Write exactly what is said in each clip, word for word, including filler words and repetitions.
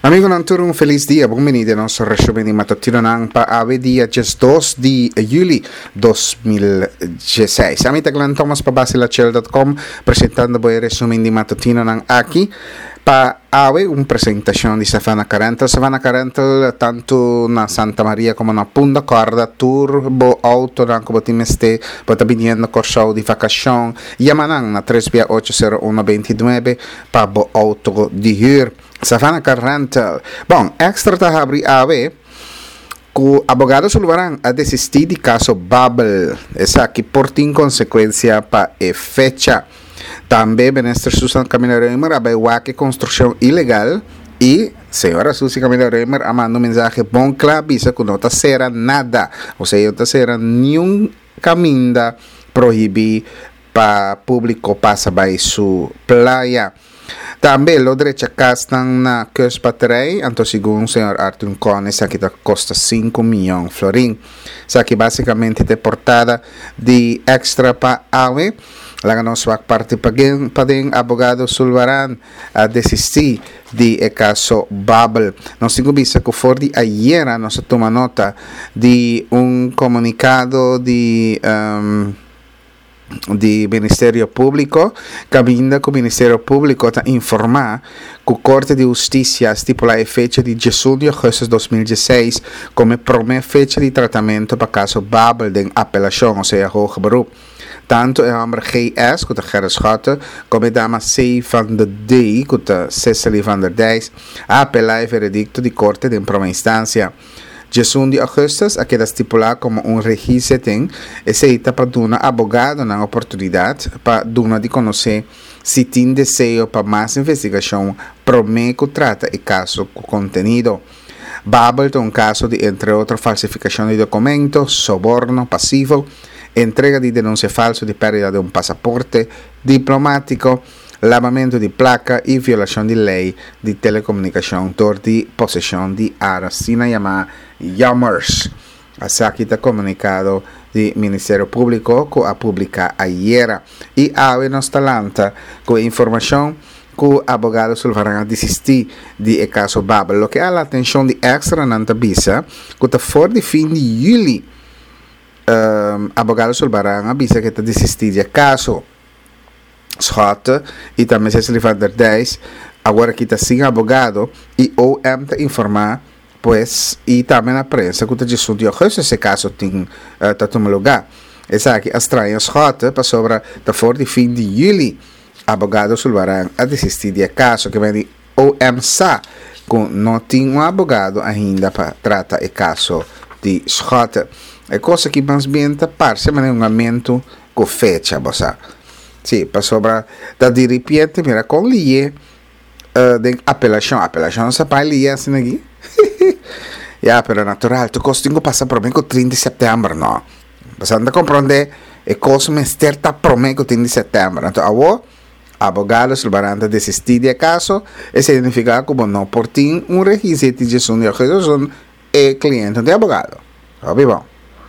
Amigo Nanturo, un feliz dia. Bem-vindo ao nosso resumo de matutino ng pa-awe dia just dos de julho dois mil e dezesseis. Kami taglan Thomas pa basilachel dot com presentando po il resumo di matutino ng Aki pa-awe, un presentazione di Savannah Carental. Savannah Carental, tanto na Santa Maria come na Punta Corda, turbo auto ng kubotimeste, pota biniendo corso di vacacion, Yamanang na três seis oito zero um dois nove, pa bo auto di hur. Savannah Carental. Bom, extra tahabri awe, ku abogado sulvarang a desistir di caso Bubble, esa que por tin consequência pa e fecha. Também ministro Susan Camila Reimer abai wake construção ilegal e senhora Susan Camila Reimer amando mensagem bom claro, isso que não tá será nada, ou seja, não tá será nenhum caminho proibir para público passa by su playa. Também o direito castan na Köspaterei, então segundo o senhor Arthur Cone, essa aqui custa cinco milhões de florim. Essa aqui basicamente é portada de extra para awe. Lá que nós vamos parte para o abogado Sulvaran a desistir de o caso Bubble. Nós temos visto que for de ayer, nós toma nota de um comunicado de... Um, di Ministério Público, caminda que o Ministério Público está informar que a Corte de Justiça estipula a fecha de dezoito de agosto de dois mil e dezesseis como primeira fecha de tratamento para o caso Bubble de apelação, ou seja, hoge beroep. Tanto é o homem G S, que é Gerrit Schotten, como a dama C. van der D, que é Cecily van der Dijs, a apelar o veredicto de Corte de primeira instância. dezoito de agosto, a queda estipulada como um registro e se está para dar abogado na oportunidade para dar de conhecer se tem desejo para mais investigação, promete que trata o caso com conteúdo. Bubble é um caso de, entre outras, falsificação de documentos, soborno passivo, entrega de denúncia falsa de perda de um passaporte diplomático, lavamento de placa e violação de lei de telecomunicação por de possessão de armas, sina chamada Yammers. Essa aqui está comunicado do Ministério Público que a publica ayer. E há nos talanta com informação que o abogado Sulvaran desistir de caso Bubble. Lo que há a atenção de extra nanta bisa que está fora de fim de julho. Um, abogado Sulvaran avisa que está desistir de caso Schotten e também Cecily van der Dijs, agora que está sem advogado e o M está informar, pois, e também na prensa que está dizendo que esse caso tem está uh, lugar. Essa aqui, a estranha Schotten, para sobre da fora de fim de julho, abogado Sulvaran a desistir de caso que vem de O M S A, que não tem um advogado ainda para tratar o caso de Schotten. É coisa que mais bem está parcialmente um aumento com fecha, você. Sì, per sopra da di ripiete, mira, con lì uh, de apelação, apelação sa pai lì assim aqui. Ja, pero natural, tu costingo passa por mim com trinta de setembro, no. Passando a compreender e cosa me sterta por mim com trinta de setembro. Então, avo abogado Sulvaran desistir de caso e se identificar como não por ti um requisito de gestão de organização e cliente de abogado. Óbvio bom.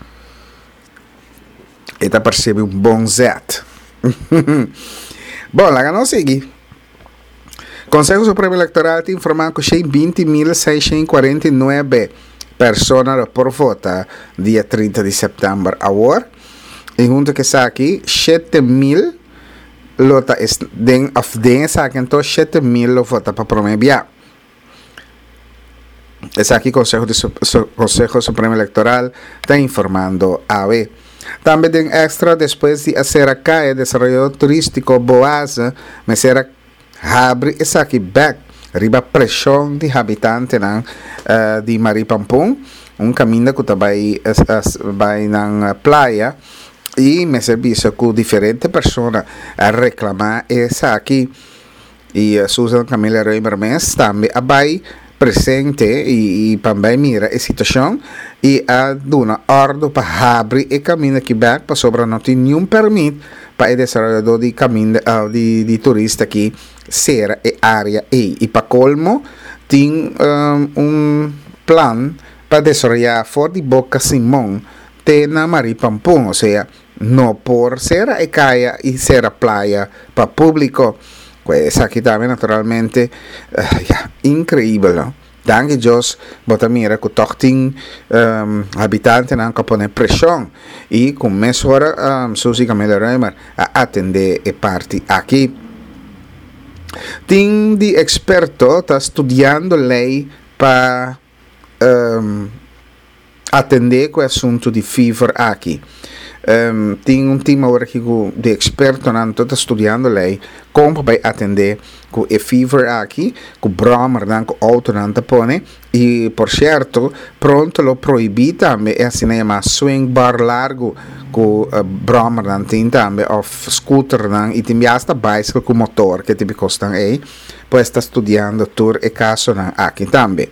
E tá percebe um bom zet. Bom, lá não segue. Conselho Supremo Eleitoral te informa que tem vinte mil seiscentos e quarenta e nove pessoas por votar dia trinta de setembro agora. E junto que está aqui, sete mil lota den of den saque então sete mil vota para promebiar. Esse aqui Conselho de Conselho Supremo Eleitoral está informando a ver. Também tem extra depois de hacer acá o desenvolvimento turístico Boasa, mas será abre essa aqui back, riba pressão de habitante na uh, de Maripampum, um caminho que também vai na praia e me serviço com diferentes pessoas a reclamar essa aqui e uh, Susan Camila Reimer Mes também vai presente e, e também mira a situação e a dona ordem para abrir o caminho aqui back para sobre não ter nenhum permit para o desenvolvedor de caminho uh, de, de turista aqui ser a área E e para colmo tem um, um plano para desenvolver fora de Boca Simão te na Maripampum, ou seja, não por ser a caia e ser a praia para público. Essa aqui também naturalmente uh, yeah, incrível, não? Danke Jos, bota mira que tochting um, habitantes não capone pressão e começa agora um, Suzy Camila Reimer a atender e parte aqui. Tem de experto está estudando lei para um, atender com o assunto de fever aqui. Um, tem um time agora aqui de experto não está estudando lei como vai atender com o fever aqui, com o brommer não com auto não está pone e por certo pronto lo proibir também é assim chama swing bar largo com o uh, brommer não tem também ou scooter não e tem basta bicycle com motor que te custam aí pois está estudando tour e caso não aqui também.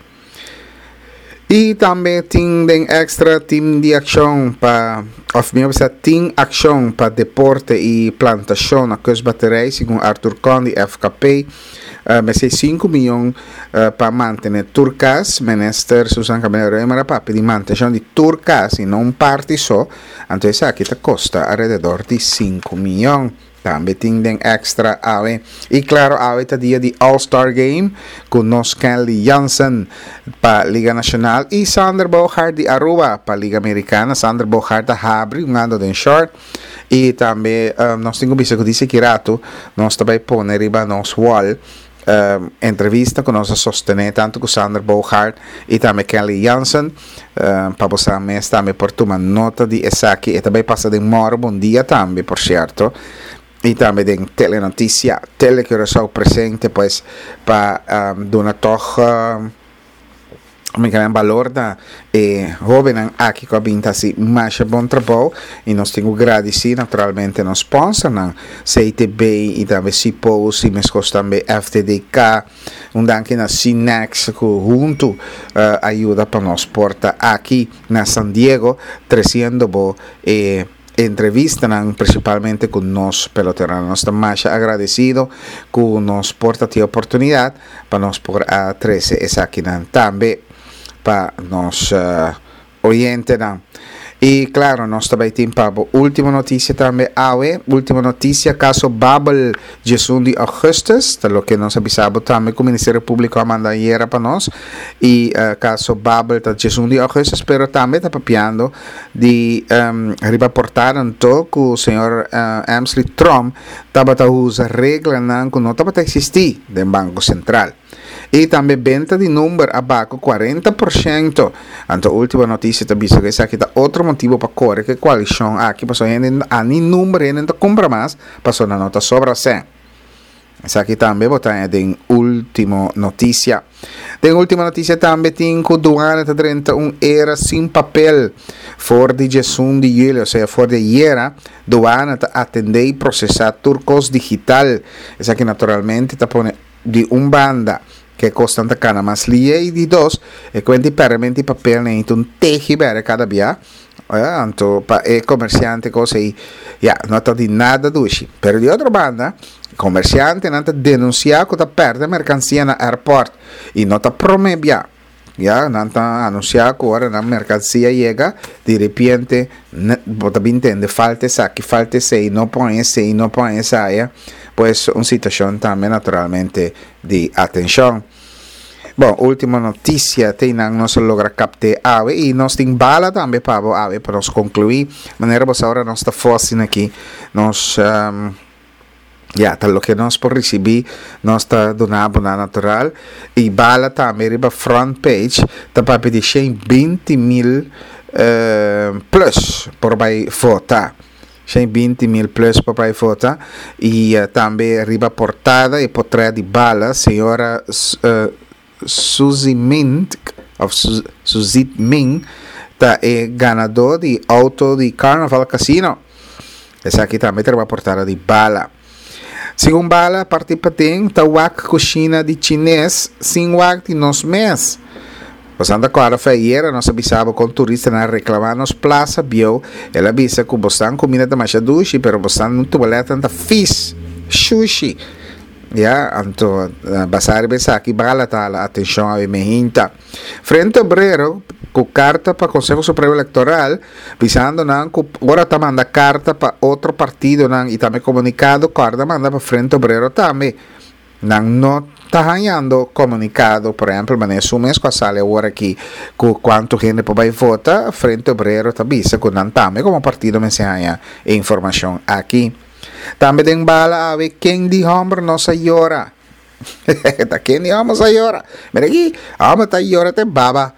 E também tem extra time de ação para of minha vez tem ação para deporte e plantação na coisa bateria segundo Arthur Condi F K P uh, mas é cinco milhões uh, para manter turcas minister Susan Camila Reimer para pedir manutenção de turcas e não parte só então isso aqui te custa alrededor de cinco milhões. Também tem extra ave. E claro, ave está dia de All-Star Game com nós Kenley Jansen para Liga Nacional e Sander Bogaert de Aruba para Liga Americana. Sander Bogaert da Habri, um ano de short. E também um, nós temos visto que disse que rato nós também põe riba nos wall um, entrevista com nossa sostener tanto com Sander Bogaert e também Kenley Jansen um, para você mesmo também por tomar nota de essa aqui e também passa de moro bom dia também por certo. E também tem telenotícia, tele que eu sou presente, pois, para um, dar toch, me um valor da e jovem aqui com a binta assim, mais bom trabalho e nós temos agradecer naturalmente nos sponsor, não, C T B e também C P O S e mesmo também F T D K, um danke na Cinex que junto uh, ajuda para nós porta aqui na San Diego, trazendo bo e entrevista principalmente con nos peloteros. Nos estamos más agradecidos que nos porta a oportunidad para nos por a trece esa aquí también para nos uh, oyentes. Y claro, nos também tem para última notícia também, awe, última notícia, caso Babel Jesus de Augustus, de lo que nós avisamos também que o Ministério Público a mandar era para nós, e uh, caso Babel de Jesus de Augustus, pero também está papiando de um, reportar então que o senhor uh, Amsley Trump estava a usar regras que não estava a existir do Banco Central. E também venda de número abaixo quarenta por cento. Então, a última notícia está visto que esse aqui está outro motivo para correr que quais são aqui, passou a nem número e não compra mais, passou na nota sobra cem. Essa aqui também botar em última notícia. Tem última notícia também tem que o doana está trinta e um era sem papel for de Jesus de julho, ou seja, for de era doana está atender e processar turcos digital. Essa aqui naturalmente está pondo de um banda que costam da cana mas lia e de dois e quindi permette papel nem um teji bere cada dia eh, então para e comerciante cosa e ja não está de nada dushi per di outra banda comerciante não está denunciar que está perde mercancia na airport e não está promebia ja não está anunciar que agora na mercancia chega de repente bota bem entende falta saque falta sei não põe sei não põe saia pues una situación también naturalmente de atención. Bom, última notícia, tem não se logra captar ave e nós tem bala também para ave para nós concluir. Maneira você agora nós está fazendo aqui, nós um, ja, tal que nós por receber, nós está donando na natural e bala também riba front page, tá para pedir cento e vinte mil uh, plus por vai votar. cento e vinte mil plus para a foto e uh, também arriba portada e portrait de bala senhora uh, Suzy Mint of Su- Suzit Ming tá é ganador de auto de Carnival Casino. Essa aqui também tem uma portada de bala. Segundo bala, participa tem tá wak cozinha de chinês sem wak de nos mês. Passando agora feira, nós avisava com turistas na reclamar nos plaza bio, ela avisa que bostan comida da macha dushi, pero bostan não tuboleta tanta fish, sushi. Ya, então, basar besa aqui bala tá a atenção a mehinta. Frente Obrero, com carta para o Conselho Supremo Eleitoral, visando não que agora tá manda carta para outro partido não e também comunicado, carta manda para Frente Obrero também. nang no tahanyando comunicado, por exemplo, mas o mês que sale agora aqui com quanto gente vai votar, Frente Obrero tabisa com nantame como partido mensaja informação aqui. Também tem bala a ver quem de homem não se llora. Ta quem de homem se llora. Mira aqui, homem tá llora te baba.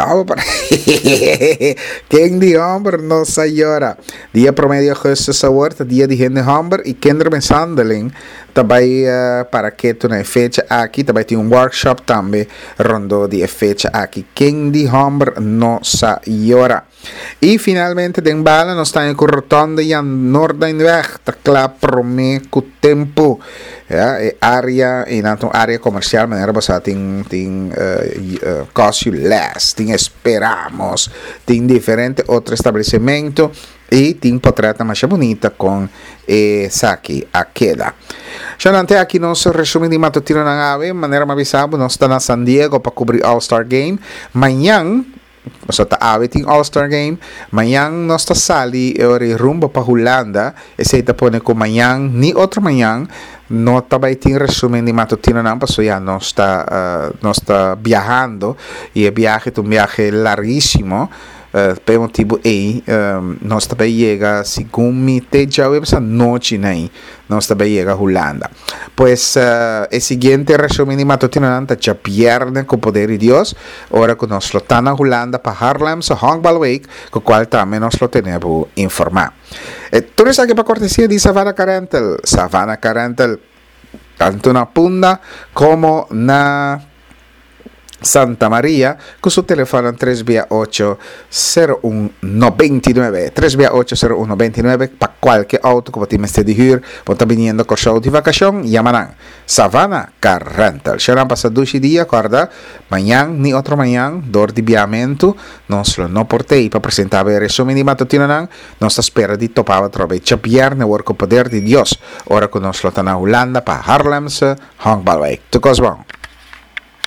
Quem de homem não se llora. Dia promedio justo sabor, dia de gente homem e kinder mensandeling. Também uh, para que tu na fecha aqui, também tem um workshop também rondo de fecha aqui. Quem de homem não se llora. E finalmente den bala nós estamos com rotonda e a Noorderweg, tá claro para mim com o tempo, é área e na área comercial, mas era você tem tem cost less, tem esperamos, tem diferente outro estabelecimento e tem portreta mais bonita com essa aqui a queda. Já não tem aqui nosso resumo de matutino na ave, maneira mais avisado, nós estamos na San Diego para cobrir All-Star Game, amanhã. So ta awiting All-Star Game. Mayang nós ta sali ori rumbo pa Holanda. Ese ta pone ko mayang ni outro mayang no tabay ting resumen de matutino nang paso ya nós ta uh, nós ta viajando y el viaje es un viaje larguísimo. Uh, por motivo aí, um, nós também chega, segundo me te já essa noite aí, nós também chega a Holanda. Pois uh, o seguinte resumo de matutino nanta já pierde com o poder de Deus. Ora que nós está na Holanda para Haarlem, so Honkbal Week, com o qual também nós lo temos informar. E tudo isso aqui para cortesia de Savannah Carentel. Savannah Carentel, tanto na Punda como na Santa Maria, con su teléfono tres ocho cero uno nueve nueve tres ocho cero uno nueve nueve para cualquier auto que você esté de huur, está viniendo con show de vacación, llamarán Savannah Car Rental. Serán pasado dos días, acorda, mañana ni otro mañana, dor de viamento, nos lo no portei para presentar el resumen de matutino nan, nos espera di topava trove chapierne work poder de Dios, ora con nos lo tan a Holanda para Haarlemse Honkbalwijk. Tu cos bon.